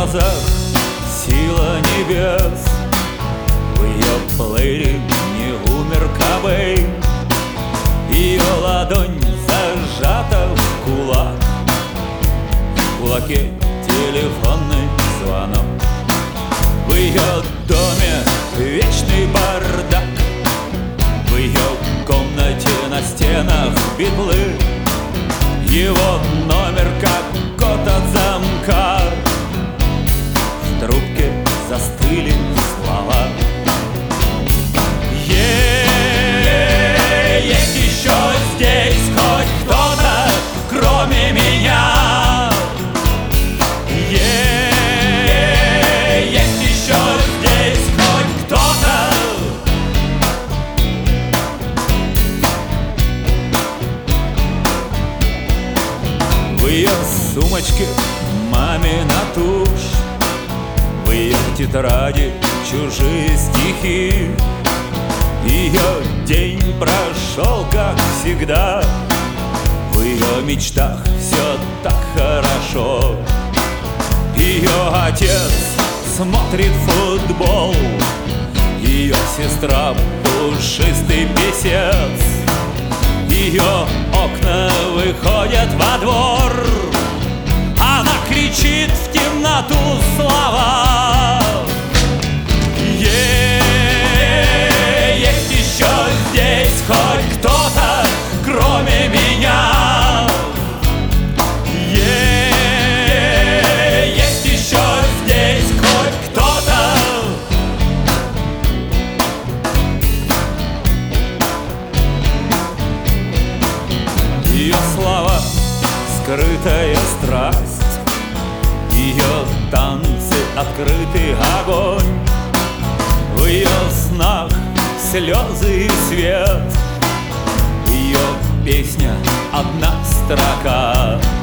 глазах сила небес, в ее плеере не умер Кобейн. Ее ладонь зажата в кулак, в кулаке телефонный звонок. В ее доме вечный бардак, в ее комнате на стенах битлы. Его номер как код от замка, в трубке застыли слова. Есть еще здесь хоть кто-то, кроме меня. Есть еще здесь хоть кто-то. В ее сумочке мамина тушь, в ее тетради чужие стихи. Ее день прошел, как всегда, в ее мечтах все так хорошо. Ее отец смотрит футбол, ее сестра пушистый писец. Ее окна выходят во двор, она кричит в темноту слова. Есть еще здесь хоть кто-то, кроме меня. Есть еще здесь хоть кто-то. Ее слова — скрытая страсть, ее танцы — открытый огонь. В ее снах слезы и свет, ее песня — одна строка.